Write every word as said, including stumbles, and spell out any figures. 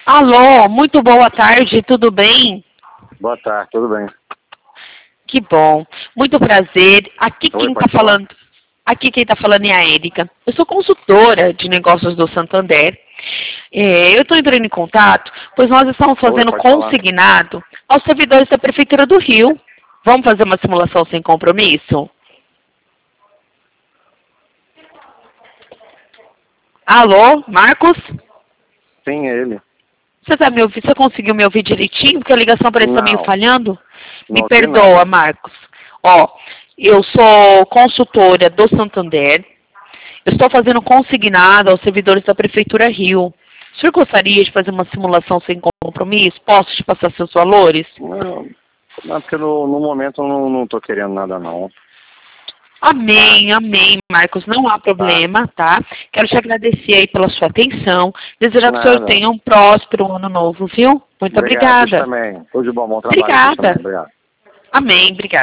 Alô, muito boa tarde, tudo bem? Boa tarde, tudo bem. Que bom, muito prazer. Aqui Oi, quem está pode falar? falando, aqui quem está falando é a Érica. Eu sou consultora de negócios do Santander. É, eu estou entrando em contato, pois nós estamos Oi, fazendo pode falar. consignado aos servidores da Prefeitura do Rio. Vamos fazer uma simulação sem compromisso? Alô, Marcos? Sim, é ele. Você tá me ouvindo? Você conseguiu me ouvir direitinho? Porque a ligação parece estar meio Não, falhando. Me não ouvi perdoa, nada. Marcos. Ó, eu sou consultora do Santander. Eu estou fazendo consignado aos servidores da Prefeitura Rio. O senhor gostaria de fazer uma simulação sem compromisso? Posso te passar seus valores? Não, não porque no, no momento eu não, não tô querendo nada, não. Amém, amém, Marcos. Não há problema, tá? Quero te agradecer aí pela sua atenção. Desejar que o senhor Nada. tenha um próspero ano novo, viu? Muito Obrigado, você obrigada. também. Tudo de bom, bom trabalho pra você Obrigada. também. Obrigado. Amém, obrigada.